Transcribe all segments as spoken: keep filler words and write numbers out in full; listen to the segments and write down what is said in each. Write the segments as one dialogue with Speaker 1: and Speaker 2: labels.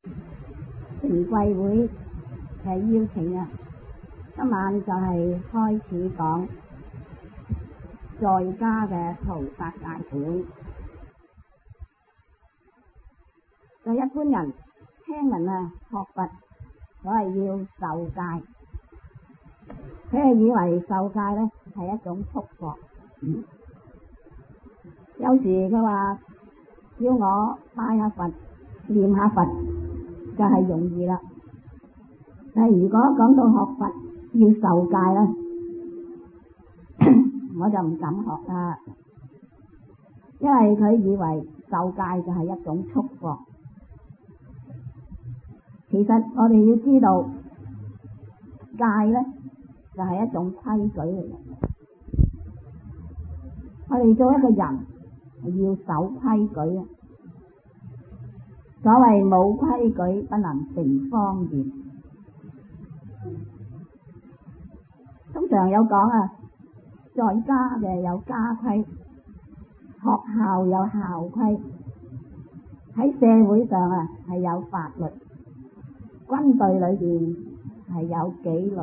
Speaker 1: 平貴會嘅邀請啊，今晚就係開始講在家嘅菩薩戒本。就一般人聽聞啊學佛，所謂要受戒，佢係以為受戒咧係一種束縛。嗯、有時佢話叫我拜下佛、念下佛就係容易啦，但係如果講到學佛要受戒咧，我就唔敢學啦，因為佢以為受戒就係一種束縛。其實我哋要知道戒咧就係一種規矩嚟嘅。我哋做一個人係要守規矩啊！所謂冇規矩不能成方圓。通常有講啊，在家嘅有家規，學校有校規，喺社會上啊係有法律，軍隊裏邊係有紀律。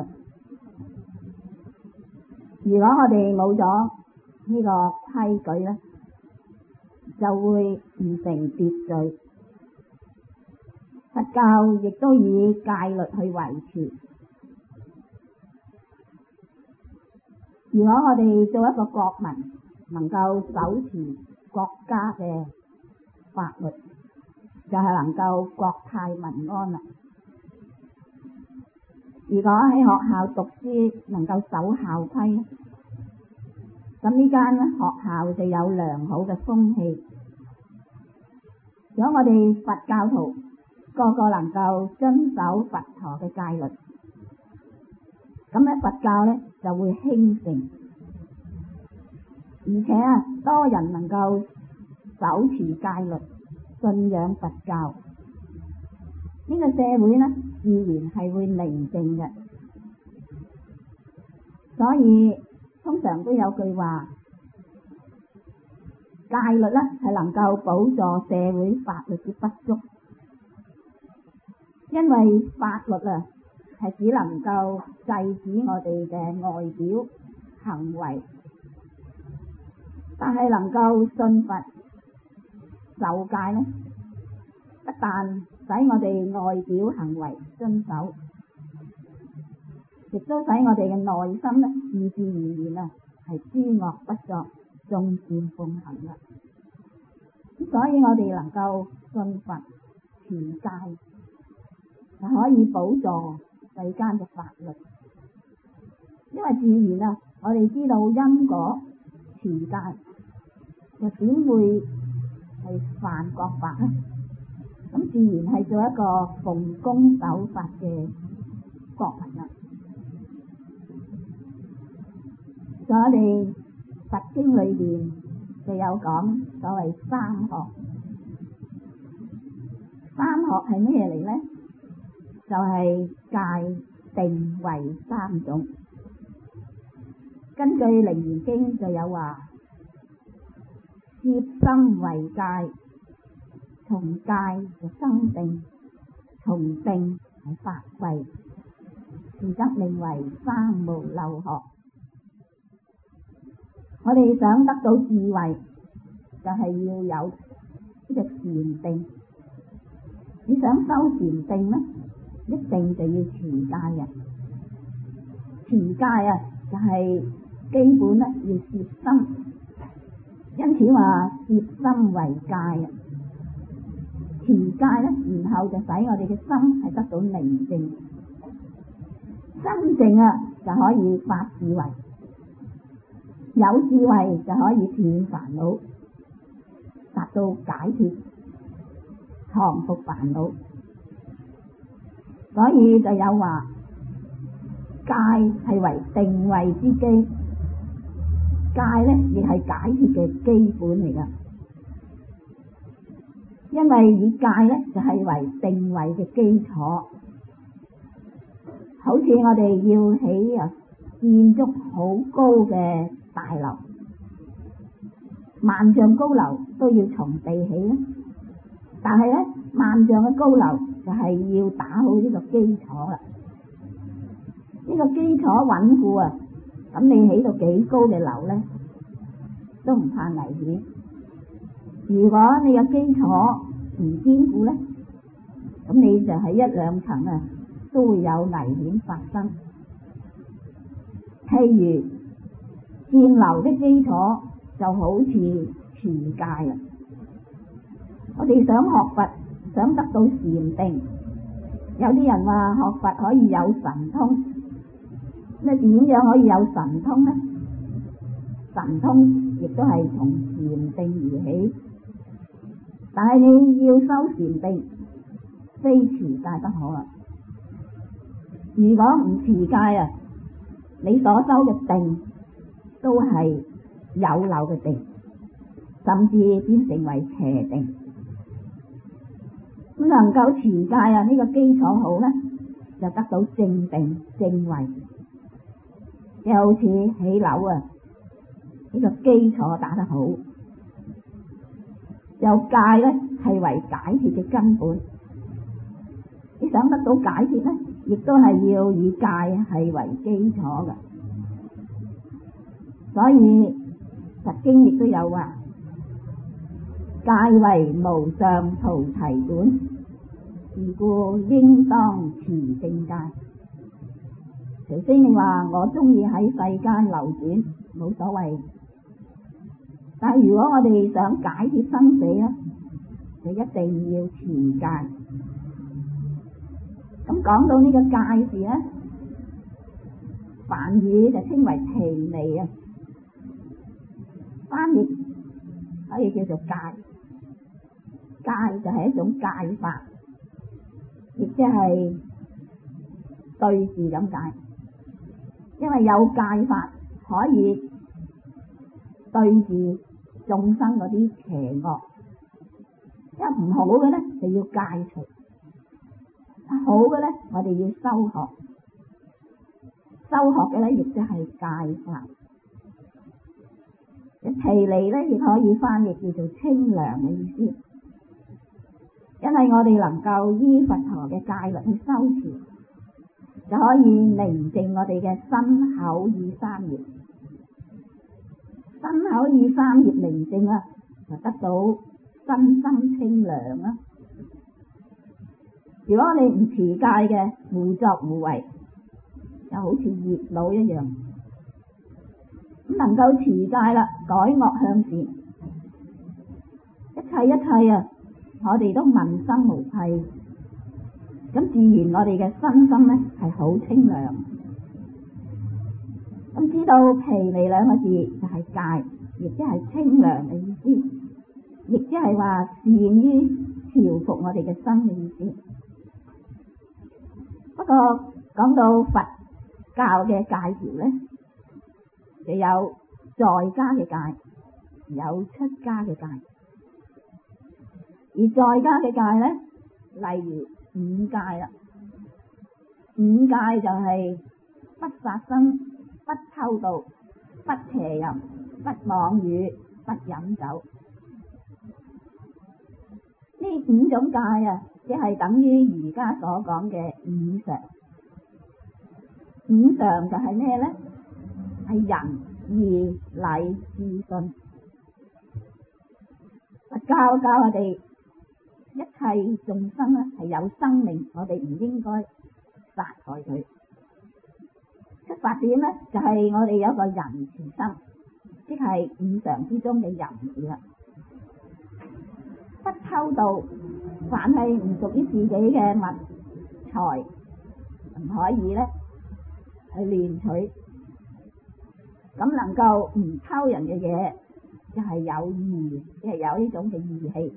Speaker 1: 如果我哋冇咗呢個規矩咧，就會唔成秩序。佛教亦都以戒律去維持。如果我哋做一個國民，能夠守持國家嘅法律，就係能夠國泰民安啦。如果喺學校讀書能夠守校規，咁呢間學校就有良好嘅風氣。如果我哋佛教徒個個能夠遵守佛陀嘅戒律，咁咧佛教咧就會興盛，而且啊多人能夠守持戒律，信仰佛教，呢個社會咧自然係會寧靜嘅。所以通常都有句話，戒律咧係能夠補助社會法律嘅不足，因為法律啊係只能夠制止我哋嘅外表行為，但係能夠信佛受戒咧，不但使我哋外表行為遵守，亦都使我哋嘅內心咧自自然然啊係諸惡不作，眾善奉行啦。所以我哋能夠信佛持戒，就可以補助世間嘅法律。因為自然啊，我哋知道因果持戒，又點會係犯國法咧？咁自然係做一個奉公守法嘅國民啦。在我哋佛經裏邊就有講所謂三學。三學係咩嚟咧？就係戒定慧三種。根據《楞嚴經》就有話，攝心為戒，從戒就生定，從定係發慧，而則名為三無漏學。我哋想得到智慧，就係要有呢個禪定。你想修禪定咧，一定就要持戒嘅。持戒啊，就係基本咧要攝心，因此話攝心為戒啊。持戒咧，然後就使我哋嘅心係得到寧靜，心靜啊就可以發智慧。有智慧就可以斷煩惱，達到解脫、降伏煩惱。所以就有話，戒係為定慧之基，戒咧亦係解脫嘅基本嚟噶。因為以戒咧就係為定慧嘅基礎。好似我哋要起啊建築好高嘅大樓，萬丈高樓都要從地起啦。但係咧，萬丈嘅高樓就就係要打好呢個基礎啦。呢個基礎穩固啊，咁你起到幾高嘅樓咧，都唔怕危險。如果你個基礎唔堅固咧，咁你就係一兩層啊，都會有危險發生。譬如建樓的基礎就好似持戒啦。我哋想學佛，想得到禪定，有啲人話學佛可以有神通。咁點樣可以有神通呢？神通亦都係從禪定而起，但係你要修禪定，非持戒不可啊！如果唔持戒啊，你所修嘅定都係有漏嘅定，甚至變成為邪定。咁能夠持戒啊，呢個基礎好咧，就得到正定正位。又好似起樓啊，呢個基礎打得好，有戒咧係為解脫嘅根本。你想得到解脫咧，亦都係要以戒係為基礎嘅。所以佛經亦都有話，戒為無上菩提本，是故應當持正戒。除非你話我中意喺世間流轉，冇所謂。但係如果我哋想解脫生死咧，就一定要持戒。咁講到呢個戒字咧，梵語就稱為毗尼啊，翻譯可以叫做戒。戒就係一種戒法，亦即係對治咁解。因為有戒法可以對治眾生嗰啲邪惡，因為唔好嘅咧就要戒除，好嘅咧我哋要修學，修學嘅咧亦即係戒法。毗尼咧亦可以翻譯叫做清涼嘅意思，因為我哋能夠依佛陀嘅戒律去修持，就可以寧靜我哋嘅身口意三業。身口意三業寧靜啊，就得到身心清涼啦。如果你唔持戒嘅，胡作胡為，就好似熱腦一樣。咁能夠持戒啦，改惡向善，一切一切啊，我哋都問心無愧。咁自然我哋嘅身心咧係好清涼。咁知道毗尼兩個字就係戒，亦即係清涼嘅意思，亦即係話善於調伏我哋嘅心嘅意思。不過講到佛教嘅戒條咧，就有在家嘅戒，有出家嘅戒。而在家嘅戒咧，例如五戒啦，五戒就係不殺生、不偷盜、不邪淫、不妄語、不飲酒。呢五種戒啊，即係等於儒家所講嘅五常。五常就係咩咧？係仁、義、禮、智、信。佛教教我哋一切眾生咧係有生命，我哋唔應該殺害佢。出發點咧就係我哋有一個仁慈心，即係五常之中嘅仁慈啦。不偷盜，凡係唔屬於自己嘅物財，唔可以咧去亂取。咁能夠唔偷人嘅嘢，就係有義，即係有呢種嘅義氣。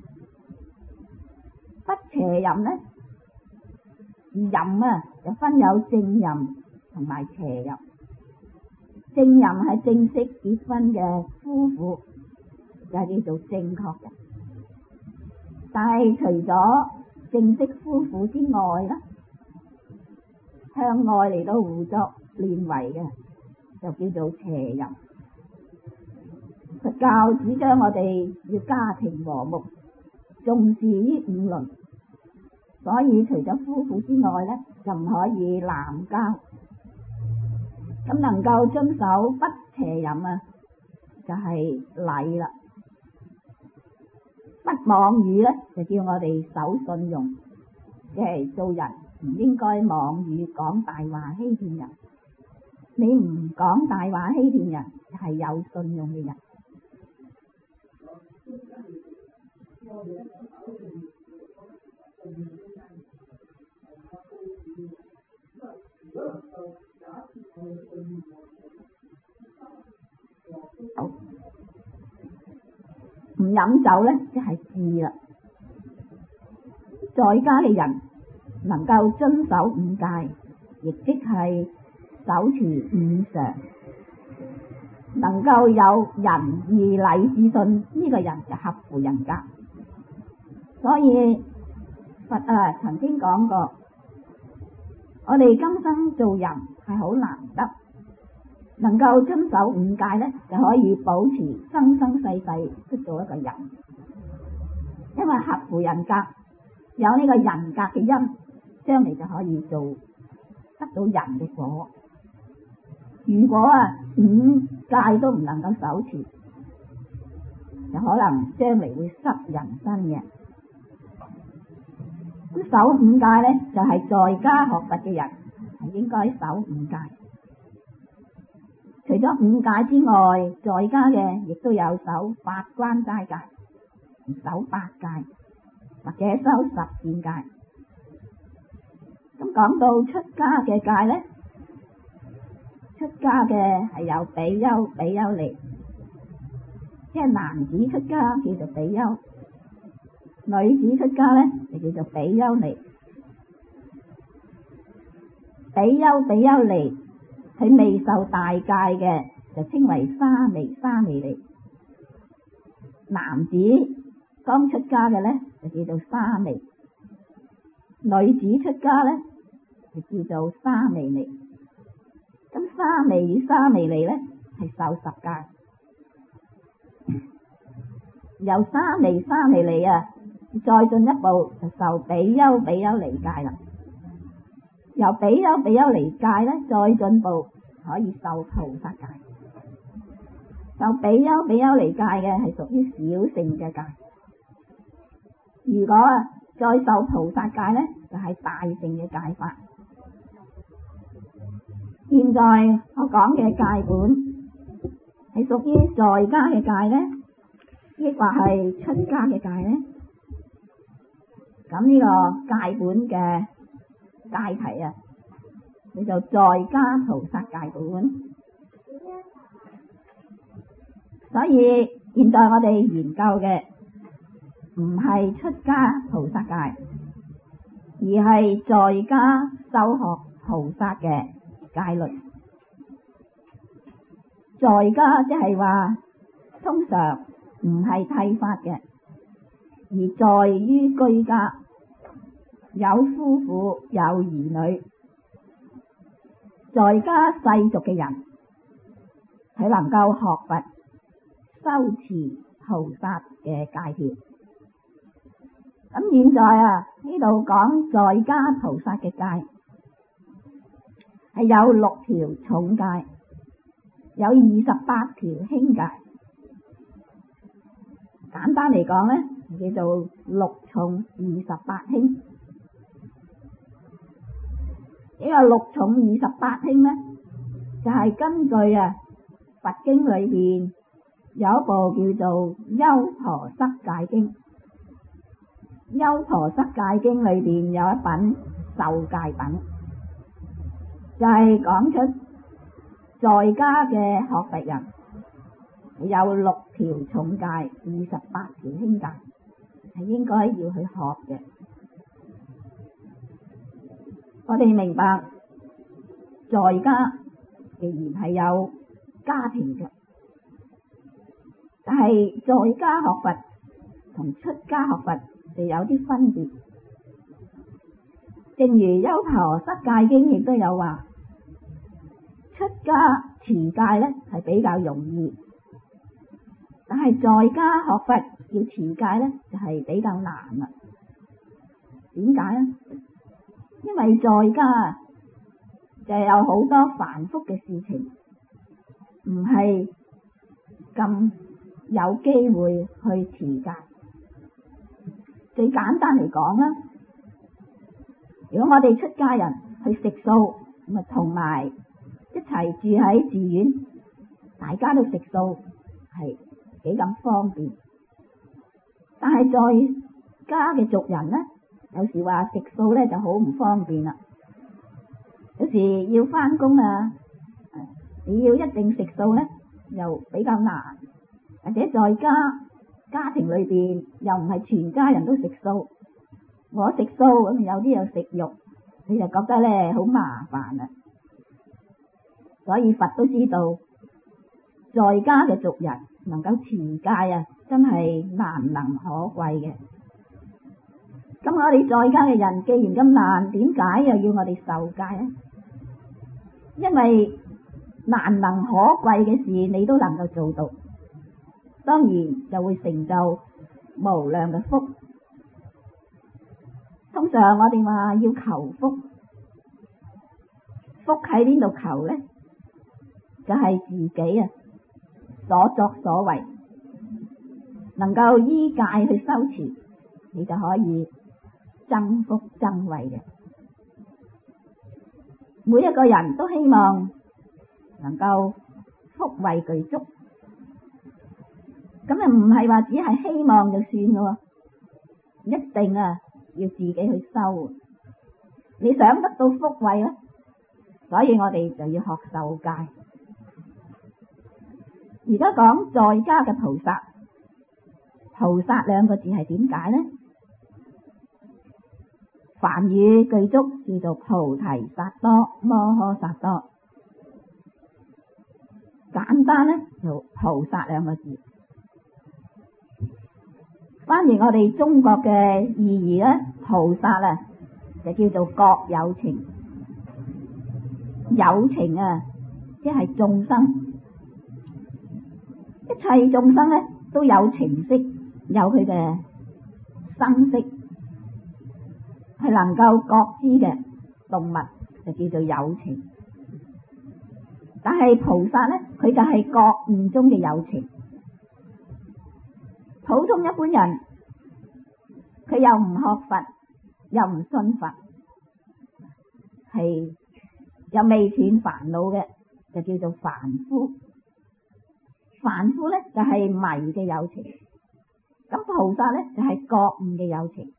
Speaker 1: 不邪淫咧，淫啊就分有正淫同埋邪淫。正淫係正式結婚嘅夫婦，就係叫做正確嘅。但係除咗正式夫婦之外咧，向外嚟到胡作亂為嘅，就叫做邪淫。佛教主張我哋要家庭和睦，重視於五倫， 所以除咗夫婦之外呢，就唔可以濫交。咁能夠遵守不邪淫啊，就係禮啦。不妄語呢，就叫我哋守信用，即係做人唔應該妄語講大話欺騙人。你唔講大話欺騙人，就係有信用嘅人。唔飲酒呢，即係智啦。在家嘅人能夠遵守五戒，亦即係手持五常，能夠有仁義禮智信，呢個人就合乎人格。所以佛啊曾經講過，我哋今生做人係好難得，能夠遵守五戒呢，就可以保持生生世世都做一個人。因為合乎人格，有呢個人格嘅因，將嚟就可以做得到人嘅果。如果啊五戒都唔能夠守持，就可能將嚟會失人身嘅。咁守五戒呢，就係、是、在家學佛嘅人係應該守五戒。除咗五戒之外，在家嘅亦都有守八關齋戒、守八戒或者修十善戒。咁講到出家嘅戒呢，出家嘅係有比丘、比丘尼，即係男子出家叫做比丘，女子出家呢就叫做比丘尼。比丘、比丘尼佢未受大戒嘅就稱為沙彌、沙彌尼。男子剛出家嘅呢就叫做沙彌，女子出家呢就叫做沙彌尼。咁沙彌與沙彌尼呢係受十戒，由沙彌、沙彌尼啊再進一步就受比丘、比丘尼戒啦。由比丘、比丘尼戒呢再進步可以受菩薩戒。受比丘、比丘尼戒嘅係屬於小乘嘅戒。如果啊再受菩薩戒呢，就係、是、大乘嘅戒法。現在我講嘅戒本係屬於在家嘅戒呢，抑或係出家嘅戒呢？咁呢個戒本嘅戒題啊，叫做在家菩薩戒本。所以現在我哋研究嘅唔係出家菩薩戒，而係在家修學菩薩嘅戒律。在家即係話通常唔係剃髮嘅，而在於居家，有夫婦有兒女。在家世俗嘅人，佢能夠學佛修持菩薩嘅戒條。咁現在啊呢度講在家菩薩嘅戒係有六條重戒，有二十八條輕戒。簡單嚟講呢，叫做六重二十八輕。呢個六重二十八輕呢，就係、是、根據啊佛經裏邊有一部叫做《優婆塞戒經》。《優婆塞戒經》裏邊有一品受戒品，就係、是、講出在家嘅學佛人有六條重戒、二十八條輕戒，係應該要去學嘅。我哋明白，在家仍然係有家庭嘅，但係在家學佛同出家學佛就有啲分別。正如《優婆塞戒經》亦都有話，出家持戒呢係比較容易，但係在家學佛要持戒呢就係比較難啦。 點解呢？因為在家就有好多繁複嘅事情，唔係咁有機會去持戒。最簡單嚟講啦，如果我哋出家人去食素，咁啊同埋一齊住喺寺院，大家都食素係幾咁方便。但係在家嘅族人呢，有時話食素呢就好唔方便啦。有時要返工啊，你要一定食素呢，又比較難。或者在家家庭裏邊又唔係全家人都食素，我食素咁有啲又食肉，你就覺得呢好麻煩啦。所以佛都知道，在家嘅族人能夠持戒啊，真係難能可貴嘅。咁我哋在家嘅人既然咁難，點解又要我哋受戒呢？因為難能可貴嘅事你都能夠做到，當然就會成就無量嘅福。通常我哋話要求福，福喺邊度求呢？就係自己啊所作所為能夠依戒去修持，你就可以增福增慧嘅。每一個人都希望能夠福慧具足，咁啊唔係話只係希望就算咯，一定啊要自己去修。你想得到福慧咧，所以我哋就要學受戒。而家講在家嘅菩薩，菩薩兩個字係點解呢？梵語具足叫做菩提薩多摩訶薩多，簡單呢就菩薩兩個字。翻譯我哋中國嘅意義呢，菩薩啊就叫做覺有情，有情啊即係眾生，一切眾生呢都有情識，有佢嘅生識，係能夠覺知嘅動物就叫做有情。但係菩薩呢，佢就係覺悟中嘅有情。普通一般人，佢又唔學佛，又唔信佛，係又未斷煩惱嘅，就叫做凡夫。凡夫呢就係迷嘅有情，咁菩薩呢就係覺悟嘅有情。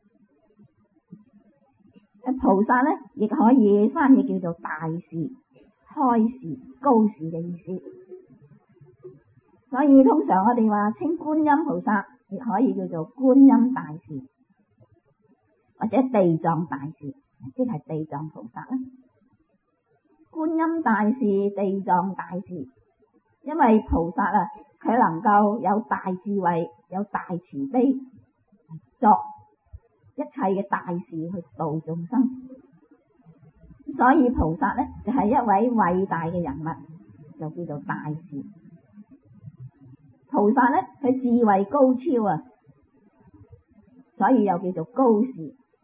Speaker 1: 菩薩呢亦可以翻譯叫做大士、開示、高士嘅意思。所以通常我哋話稱觀音菩薩，亦可以叫做觀音大士，或者地藏大士，即係地藏菩薩啦。觀音大士、地藏大士，因為菩薩啊，佢能夠有大智慧、有大慈悲，作一切嘅大事去度眾生，所以菩薩呢就係一位偉大嘅人物，就叫做大士。菩薩呢佢智慧高超啊，所以又叫做高士。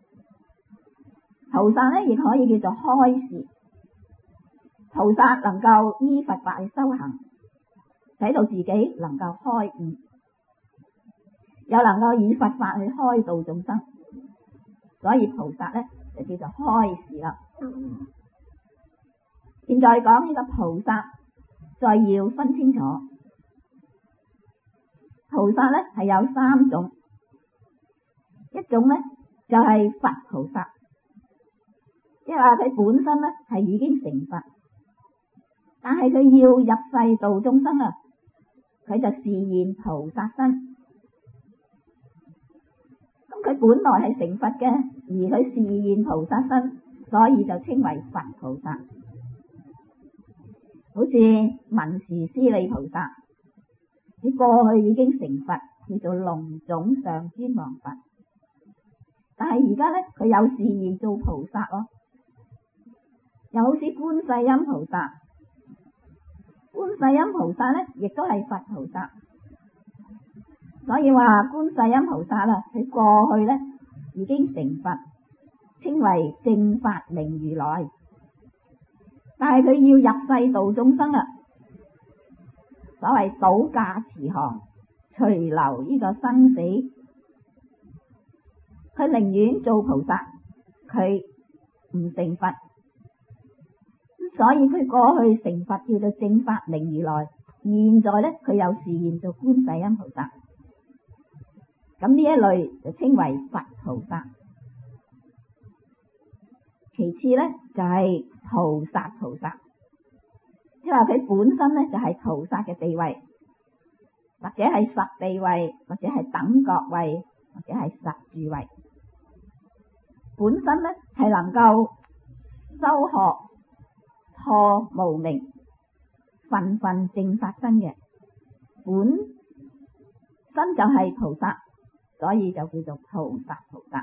Speaker 1: 菩薩呢亦可以叫做開示。菩薩能夠依佛法去修行，使到自己能夠開悟，又能夠以佛法去開導眾生，所以菩薩呢就叫做開示啦。現在講呢個菩薩，再要分清楚，菩薩呢係有三種，一種呢就係佛菩薩，即係話佢本身呢係已經成佛，但係佢要入世度眾生啊，佢就示現菩薩身。咁佢本來係成佛嘅，而佢示現菩薩身，所以就稱為佛菩薩。好似文殊師利菩薩，佢過去已經成佛，叫做龍種上尊王佛。但係而家呢，佢有示現做菩薩咯。又好似觀世音菩薩，觀世音菩薩呢亦都係佛菩薩。所以話觀世音菩薩啦，佢過去呢已經成佛， 稱為正法明如來。但係佢要入世度眾生啦，所謂倒駕慈航，隨流呢個生死，佢寧願做菩薩，佢唔成佛。所以佢過去成佛叫做正法明如來，現在呢，佢有示現做觀世音菩薩。咁呢一類就稱為佛菩薩。其次呢，就係、是、菩薩菩薩，即係話佢本身呢，就係、是、菩薩嘅地位，或者係實地位，或者係等覺位，或者係實住位。本身呢，係能夠修學破無明，分分正法身嘅，本身就係菩薩，所以就叫做菩薩菩薩。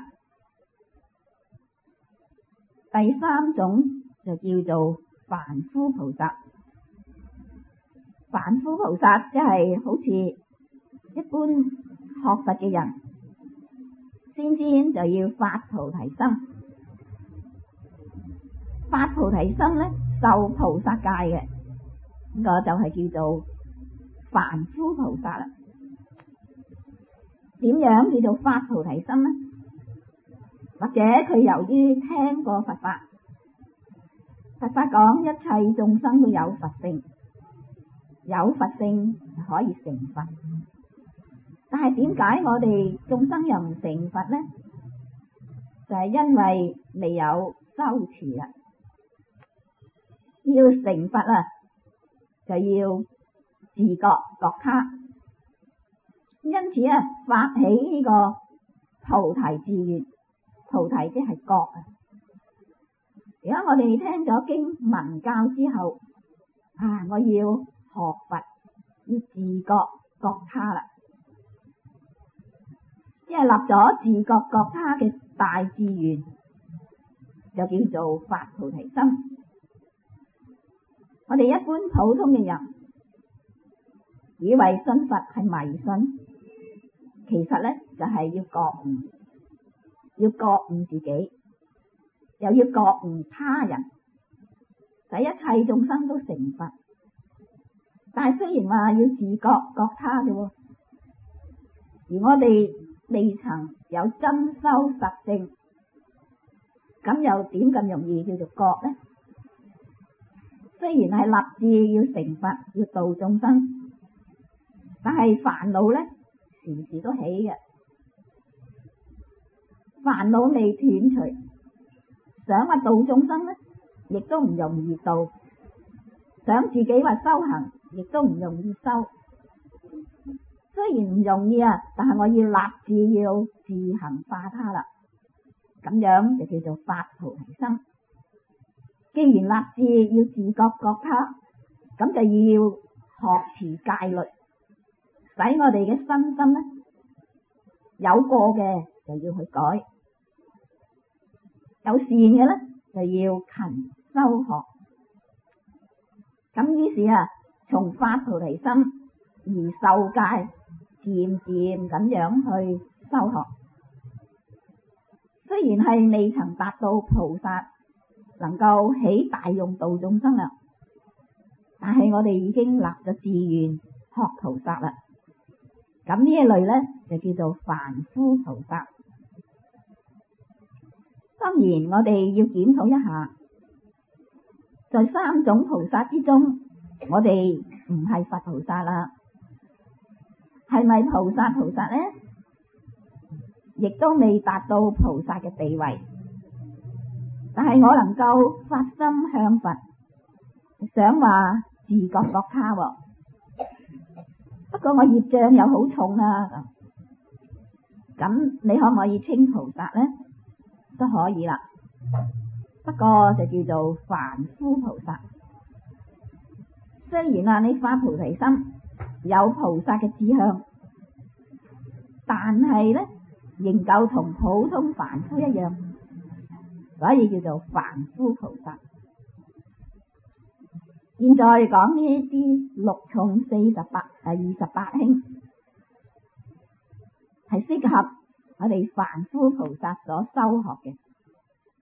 Speaker 1: 第三種就叫做凡夫菩薩。凡夫菩薩即係好似一般學佛嘅人，先先就要發菩提心。發菩提心呢，受菩薩戒嘅，呢個就係叫做凡夫菩薩啦。點樣叫做發菩提心呢？或者佢由於聽過佛法，佛法講一切眾生都有佛性，有佛性就可以成佛。但係點解我哋眾生又唔成佛呢？就係因為未有修持啊！要成佛啊，就要自覺覺他。因此啊，發起呢個菩提志願，菩提即係覺啊。而家我哋聽咗經聞教之後，啊，我要學佛，要自覺覺他啦，即係立咗自覺覺他嘅大志願，就叫做發菩提心。我哋一般普通嘅人以為信佛係迷信，其實呢就係要覺悟，要覺悟自己，又要覺悟他人，使一切眾生都成佛。但係雖然話要自覺覺他嘅，而我哋未曾有真修實證，咁又點咁容易叫做覺呢？雖然係立志要成佛，要度眾生，但係煩惱呢時時都起嘅，煩惱未斷除，想話度眾生呢，亦都唔容易度；想自己話修行，亦都唔容易修。雖然唔容易啊，但係我要立志要自行化他啦，咁樣就叫做發菩提心。既然立志要自覺覺他，咁就要學持戒律，使我哋嘅身心呢，有過嘅就要去改，有善嘅呢就要勤修學。咁於是啊，從發菩提心而受戒，漸漸咁樣去修學。雖然係未曾達到菩薩能夠起大用度眾生啦，但係我哋已經立咗志願學菩薩啦。咁呢一類呢，就叫做凡夫菩薩。當然我哋要檢討一下，在三種菩薩之中，我哋唔係佛菩薩啦，係咪菩薩菩薩呢？亦都未達到菩薩嘅地位。但係我能夠發心向佛，想話自覺覺他喎。不過我業障又好重啊，咁你可唔可以稱菩薩呢？都可以啦，不過就叫做凡夫菩薩。雖然啊，你發菩提心有菩薩嘅志向，但係呢，仍舊同普通凡夫一樣。所以叫做凡夫菩薩。現在講呢啲六重四十八誒二十八輕，係適合我哋凡夫菩薩所修學嘅。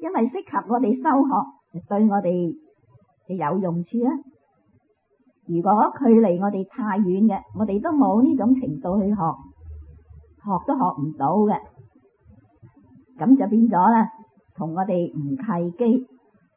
Speaker 1: 因為適合我哋修學，對我哋有用處啊。如果距離我哋太遠嘅，我哋都冇呢種程度去學，學都學唔到嘅，咁就變咗啦，同我哋唔契機。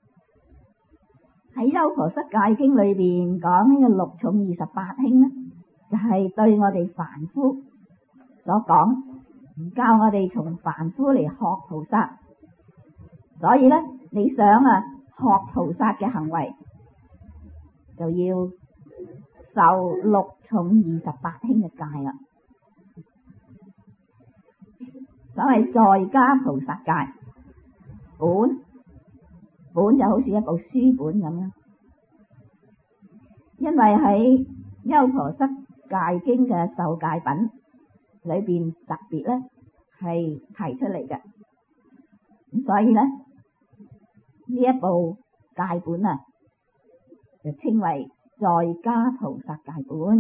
Speaker 1: 喺《優婆塞戒經》裏邊講呢個六重二十八輕呢，就係對我哋凡夫所講，唔教我哋從凡夫嚟學菩薩。所以呢，你想啊學菩薩嘅行為，就要受六重二十八輕嘅戒啦。所謂在家菩薩戒，本本就好似一部書本咁啦。因為喺優婆塞戒經嘅受戒品裏邊特別咧係提出嚟嘅，咁所以咧呢一部戒本啊就稱為在家菩薩戒本。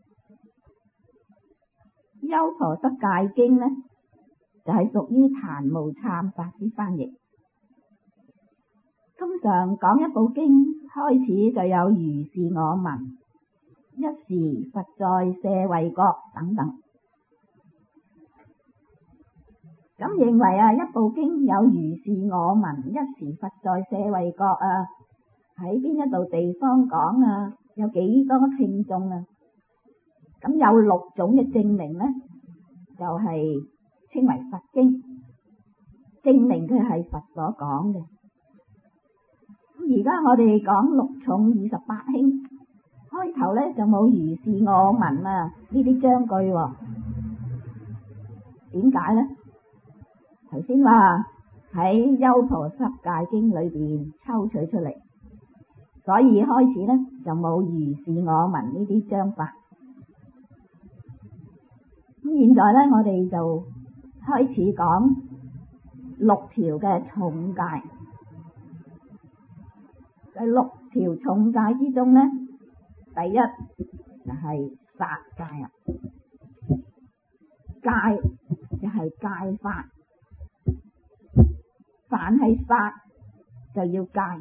Speaker 1: 優婆塞戒經咧就係屬於檀無懺法師翻譯。通常講一部經，開始就有如是我聞，一時佛在舍衛國等等。咁認為啊，一部經有如是我聞，一時佛在舍衛國啊，喺邊一度地方講啊，有幾多聽眾啊？咁有六種嘅證明呢，就係、是、稱為佛經，證明佢係佛所講嘅。而家我哋講六重二十八輕，開頭咧就冇如是我聞啊呢啲章句喎。點解咧？頭先話喺優婆塞戒經裏邊抽取出嚟，所以開始咧就冇如是我聞呢啲章法。咁現在咧我哋就開始講六條嘅重戒。喺六條重戒之中呢，第一就係殺戒啊，戒就係戒法，凡係殺就要戒。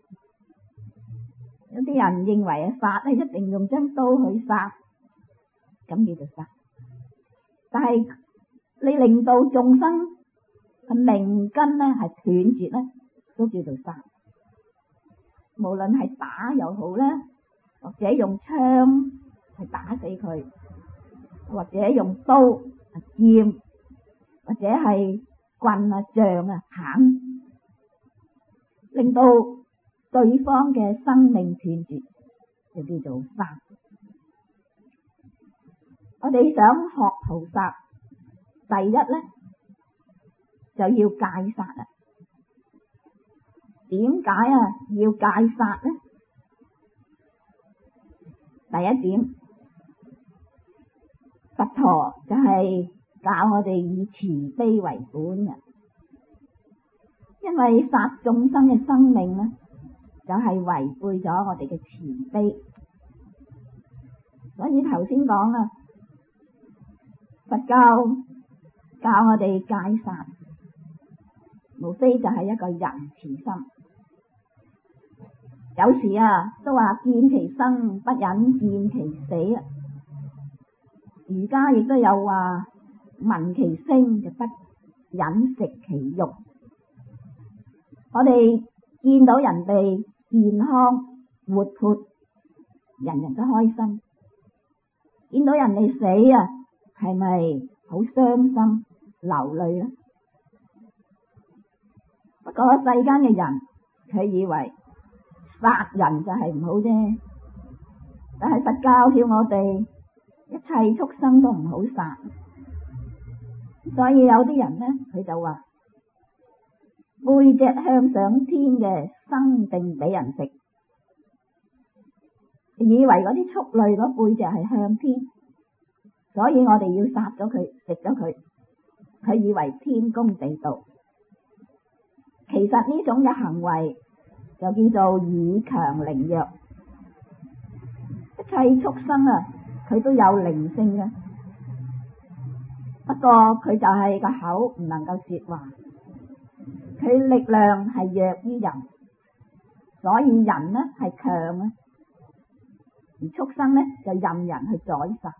Speaker 1: 有啲人認為啊，殺咧一定用張刀去殺，咁叫做殺。但係你令到眾生嘅命根咧係斷絕咧，都叫做殺。無論係打又好啦，或者用槍去打死佢，或者用刀啊劍，或者係棍啊杖啊砍，令到對方嘅生命斷絕，就叫做殺。我哋想學菩薩，第一咧就要戒殺啊。點解啊要戒殺呢？第一點，佛陀就係教我哋以慈悲為本嘅，因為殺眾生嘅生命呢，就係違背咗我哋嘅慈悲。所以頭先講啦，佛教教我哋戒殺，無非就係一個仁慈心。有時啊，都話見其生不忍見其死啊。儒家亦都有話聞其聲就不忍食其肉。我哋見到人哋健康活潑，人人都開心；見到人哋死啊，係咪好傷心流淚呢？不過世間嘅人，佢以為殺人就係唔好啫，但係佛教叫我哋一切畜生都唔好殺，所以有啲人呢，佢就話背脊向上天嘅生定俾人食，以為嗰啲畜類嗰背脊係向天，所以我哋要殺咗佢，食咗佢，佢以為天公地道。其實呢種嘅行為就叫做以強凌弱。一切畜生啊，佢都有靈性嘅，不過佢就係個口唔能夠說話， 佢力量係弱於人，所以人呢係強啊，而畜生呢就任人去宰殺。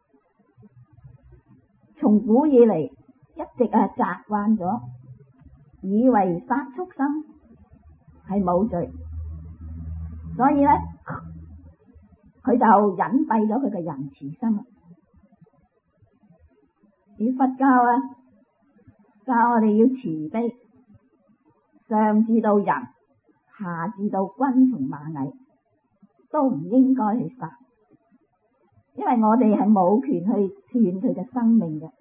Speaker 1: 從古以嚟一直啊習慣咗，以為殺畜生係冇罪，所以呢佢就隱蔽咗佢嘅仁慈心。而佛教啊教我哋要慈悲，上至到人，下至到昆蟲螞蟻都唔應該去殺，因為我哋係冇權去斷佢嘅生命嘅。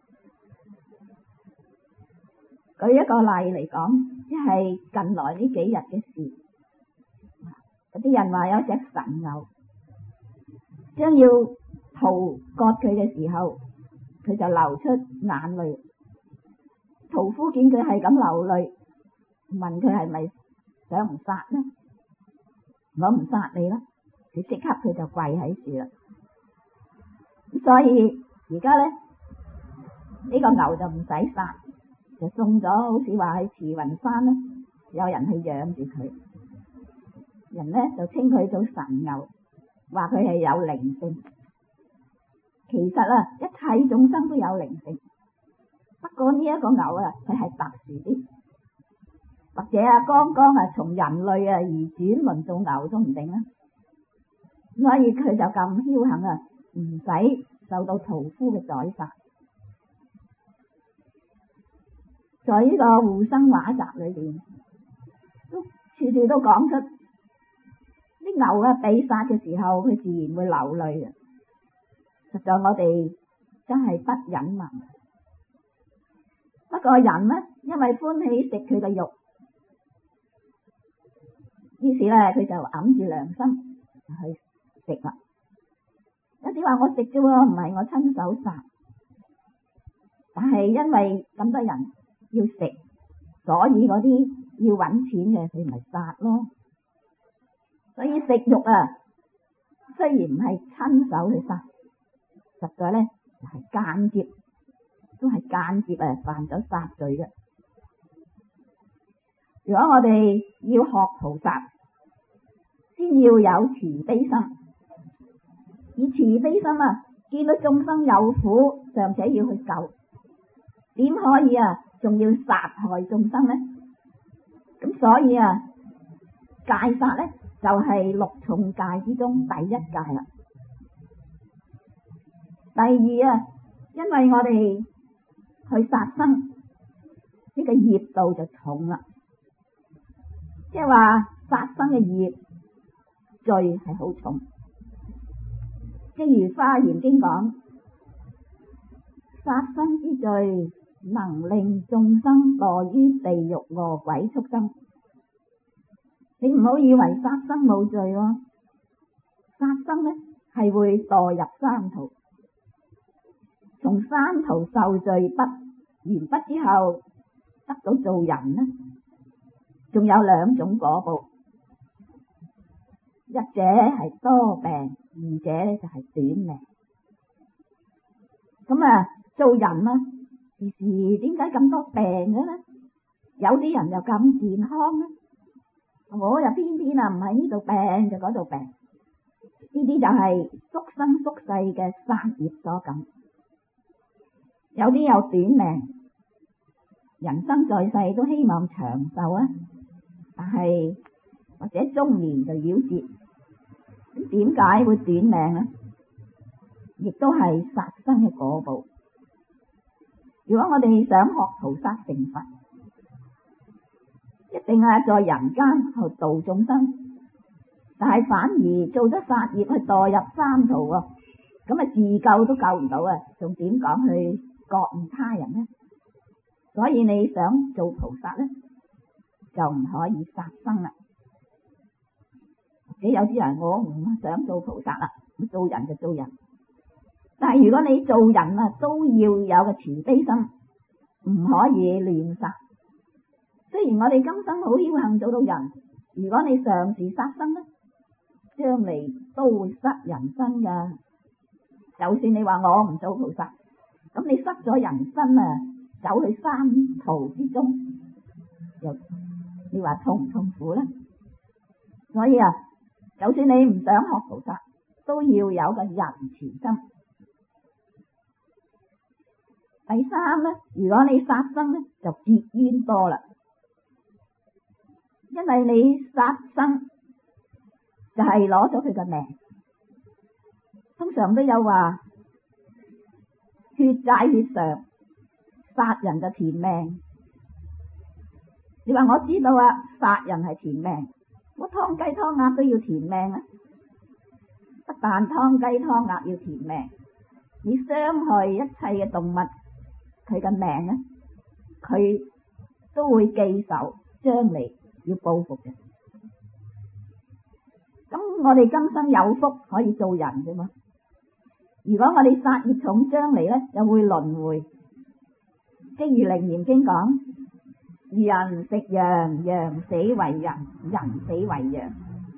Speaker 1: 舉一個例嚟講，即係近來呢幾日嘅事，有啲人話有隻神牛將要屠割佢嘅時候，佢就流出眼淚，屠夫見佢係咁流淚，問佢係咪想唔殺呢？我唔殺你啦，佢即刻佢就跪喺樹啦。所以而家呢，呢、呢個牛就唔使殺，就送咗，好似話喺慈雲山呢，有人去養住佢，人呢就稱佢做神牛，話佢係有靈性。其實啊，一切眾生都有靈性，不過呢一個牛啊，佢係特殊啲，或者啊剛剛啊從人類啊而轉輪做牛都唔定啦。所以佢就咁僥倖啊，唔使受到屠夫嘅宰殺。在呢個護生畫集裏邊，都處處都講出啲牛啊被殺嘅時候，佢自然會流淚啊。實在我哋真係不隱瞞。不過人呢，因為歡喜食佢嘅肉，於是呢，佢就揞住良心去食啦。有啲話我食啫喎，唔係我親手殺，但係因為咁多人要食，所以嗰啲要揾錢嘅佢咪殺咯。所以食肉啊，雖然唔係親手去殺，實在呢就係間接，都係間接啊犯咗殺罪嘅。如果我哋要學菩薩，先要有慈悲心，以慈悲心啊，見到眾生有苦，尚且要去救，點可以啊仲要殺害眾生呢？咁所以啊，戒殺呢就係六重戒之中第一戒啦。第二啊，因為我哋去殺生，呢個業道就重啦，即係話殺生嘅業罪係好重。正如《華嚴經》講，殺生之罪能令眾生墮於地獄餓鬼畜生。你唔好以為殺生冇罪喎，殺生呢係會墮入三途。從三途受罪畢完畢之後，得到做人呢，仲有兩種果報，一者係多病，二者就係短命。咁啊，做人啊，時時點解咁多病嘅呢？有啲人又咁健康呢，我又偏偏啊唔喺呢度病就嗰度病，呢啲就係宿生宿世嘅殺業所感。有啲有短命，人生在世都希望長壽啊，但係或者中年就夭折，咁點解會短命呢？亦都係殺生嘅果報。如果我哋想學菩薩成佛，一定係在人間去度眾生，但係反而做咗殺業去墮入三途喎，咁啊自救都救唔到啊，仲點講去覺悟他人呢？所以你想做菩薩呢，就唔可以殺生啦。或者有啲人我唔想做菩薩啦，做人就做人。但係如果你做人啊，都要有個慈悲心，唔可以亂殺。雖然我哋今生好僥倖做到人，如果你常時殺生呢，將來都會失人身噶。就算你話我唔做菩薩，咁你失咗人身啊，走去三途之中，又你話痛唔痛苦呢？所以啊，就算你唔想學菩薩，都要有個仁慈心。第三呢，如果你殺生呢，就結冤多啦。因為你殺生就係攞咗佢嘅命。通常都有話血債血償，殺人就填命。你話我知道啊，殺人係填命，我劏雞劏鴨都要填命啊！不但劏雞劏鴨要填命，你傷害一切嘅動物，佢嘅命呢，佢都會記仇，將嚟要報復嘅。咁我哋今生有福可以做人啫嘛。如果我哋殺業重，將嚟呢又會輪迴。正如《楞嚴經》講：人食羊，羊死為人，人死為羊。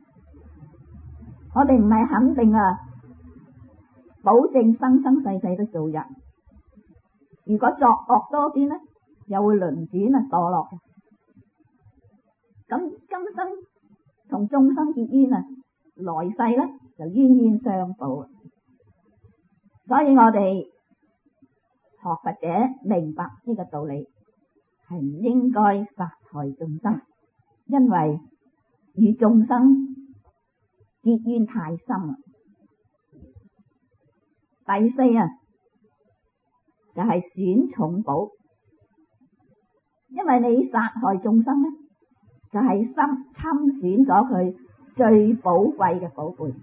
Speaker 1: 我哋唔係肯定啊，保證生生世世都做人。如果作惡多啲呢，又會輪轉啊墮落嘅。咁今生同眾生結冤啊，來世呢就冤冤相報。所以我哋學佛者明白呢個道理，係唔應該殺害眾生，因為與眾生結冤太深啦。第四啊，就係損重寶，因為你殺害眾生呢，就係侵侵損咗佢最寶貴嘅寶貝。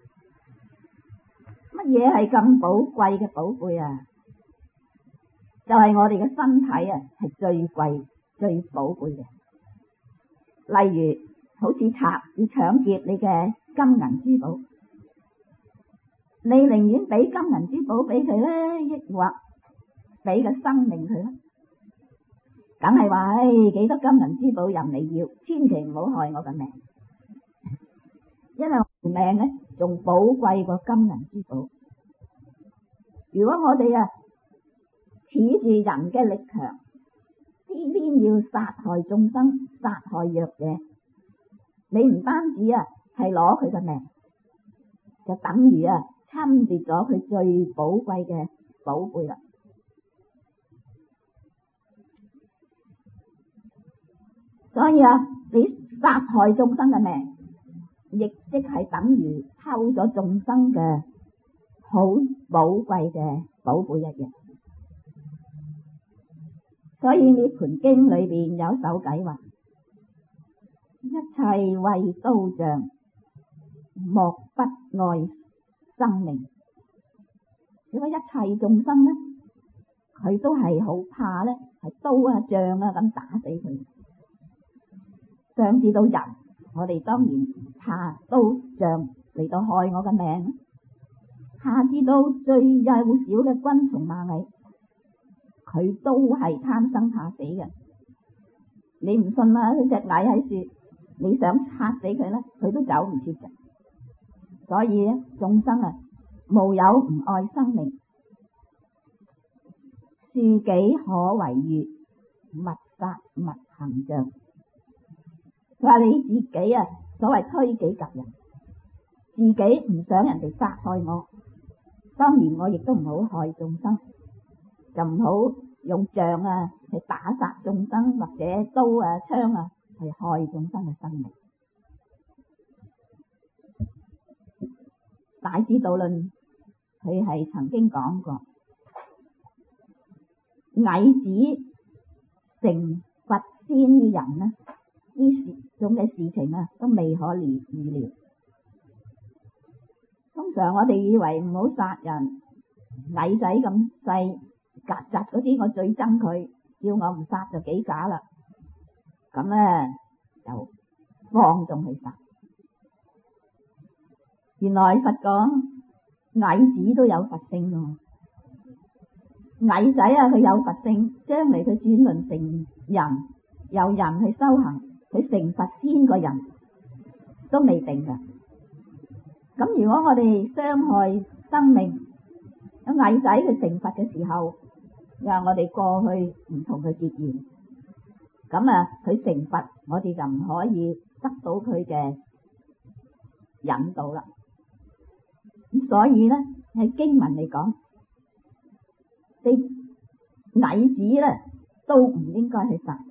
Speaker 1: 乜嘢係咁寶貴嘅寶貝啊？就係、是、我哋嘅身體啊，係最貴最寶貝嘅。例如好似賊要搶劫你嘅金銀珠寶，你寧願俾金銀珠寶俾佢呢，抑或俾個生命佢咧？梗係話唉，幾多金銀珠寶任你要，千祈唔好害我嘅命，因為我嘅命呢仲寶貴過金銀珠寶。如果我哋啊恃住人嘅力強，偏偏要殺害眾生，殺害弱者，你唔單止啊係攞佢嘅命，就等於啊侵奪咗佢最寶貴嘅寶貝啦。所以啊，你殺害眾生嘅命，亦即係等於偷咗眾生嘅好寶貴嘅寶貝一樣。所以呢盤經裏邊有首偈話：一切為刀杖，莫不愛生命。如果一切眾生呢，佢都係好怕呢，係刀啊杖啊咁打死佢。上至到人，我哋當然怕刀杖嚟到害我嘅命；下至到最幼小嘅昆蟲螞蟻，佢都係貪生怕死嘅。你唔信啦，佢隻蟻喺樹，你想殺死佢呢，佢都走唔切嘅。所以咧，眾生啊，無有唔愛生命。恕己可為悅，勿殺勿行杖。佢話你自己啊，所謂推己及人，自己唔想人哋殺害我，當然我亦都唔好害眾生，就唔好用杖啊去打殺眾生，或者刀啊槍啊去害眾生嘅生命。大智度論佢係曾經講過，蟻子成佛先於人呢，呢種嘅事情啊，都未可預預料。通常我哋以為唔好殺人，蟻仔咁細，曱甴嗰啲我最憎佢，叫我唔殺就幾假啦。咁咧就放縱去殺。原來佛講蟻子都有佛性喎，蟻仔啊佢有佛性，將嚟佢轉輪成人，由人去修行，佢成佛先個人都未定噶。咁如果我哋傷害生命，咁蟻仔佢成佛嘅時候，又我哋過去唔同佢結緣， 咁啊佢成佛，我哋就唔可以得到佢嘅引導啦。咁所以咧喺經文嚟講，啲矮子咧都唔應該去殺。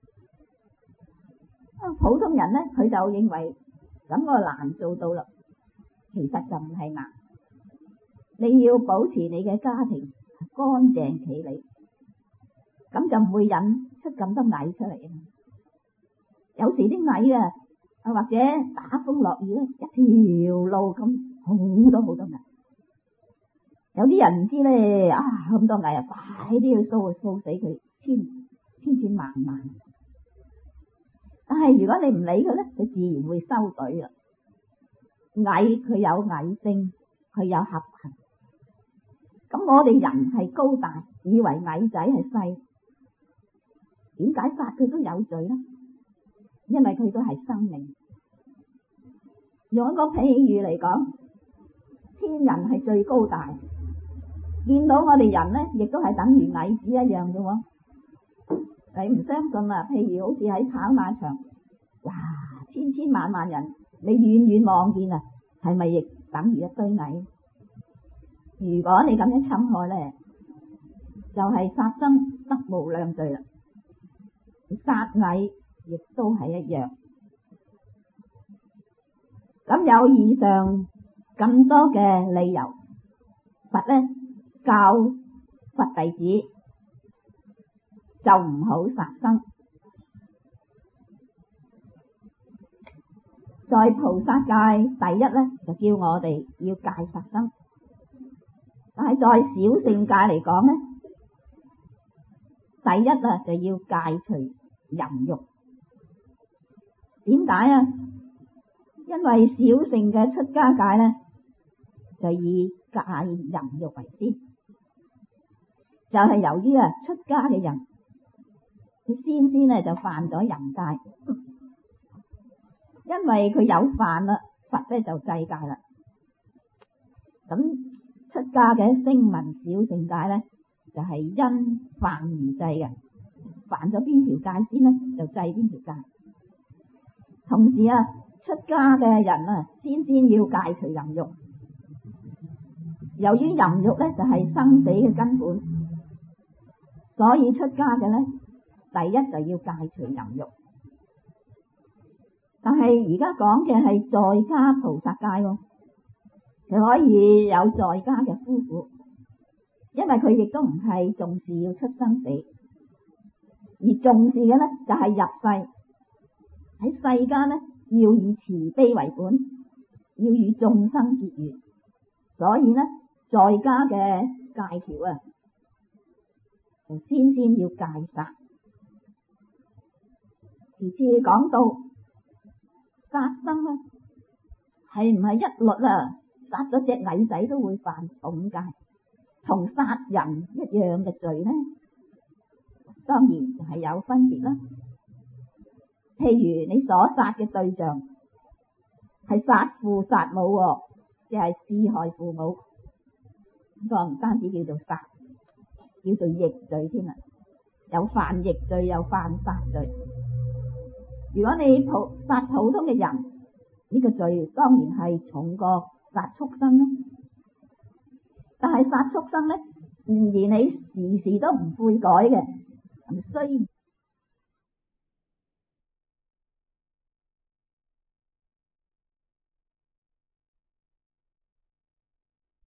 Speaker 1: 普通人咧佢就認為咁個難做到啦，其實就唔係難。你要保持你嘅家庭乾淨企理，咁就唔會引出咁多蟻出嚟啊！有時啲蟻啊，啊或者打風落雨咧，一條路咁好多好多蟻。有啲人唔知咧，啊咁多蟻啊，快啲去掃掃死佢，千千千萬萬。但係如果你唔理佢咧，佢自然會收隊啦。蟻佢有蟻性，佢有合群。咁我哋人係高大，以為蟻仔係細，點解殺佢都有罪呢？因為佢都係生命。用一個譬喻嚟講，天人係最高大，見到我哋人呢，亦都係等於蟻子一樣嘅喎。你唔相信啊？譬如好似喺跑馬場，哇，千千萬萬人，你遠遠望見啊，係咪亦等於一堆蟻？如果你咁樣侵害咧，就係殺生得無量罪啦。殺蟻亦都係一樣。咁有以上咁多嘅理由，佛咧教佛弟子就唔好殺生。在菩薩戒第一咧，就叫我哋要戒殺生。但係在小乘戒嚟講咧，第一啊就要戒除淫欲。點解啊？因為小乘嘅出家戒咧，就以戒淫欲為先。就係、是、由於啊出家嘅人，佢先先咧就犯咗淫戒，因為佢有犯啦，佛咧就制戒啦。咁出家嘅聲聞小乘戒咧，就係、是、因犯而制嘅，犯咗邊條戒先呢，就制邊條戒。同時啊，出家嘅人啊，先先要戒除淫欲。由於淫欲咧就係、是、生死嘅根本，所以出家嘅咧，第一就要戒除淫欲。但係而家講嘅係在家菩薩戒喎。佢可以有在家嘅夫婦，因為佢亦都唔係重視要出生死，而重視嘅呢就係入世。喺世間呢，要以慈悲為本，要與眾生結緣。所以呢，在家嘅戒條啊，就先先要戒殺。其次講到殺生呢，係唔係一律啊？殺咗隻蟻仔都會犯重戒，同殺人一樣嘅罪呢？當然係有分別啦。譬如你所殺嘅對象係殺父殺母，即係弒害父母，呢個唔單止叫做殺，叫做逆罪添啦，有犯逆罪，有犯殺罪。如果你普殺普通嘅人，呢個罪當然係重過殺畜生啦。但係殺畜生咧，而你時時都唔悔改嘅，雖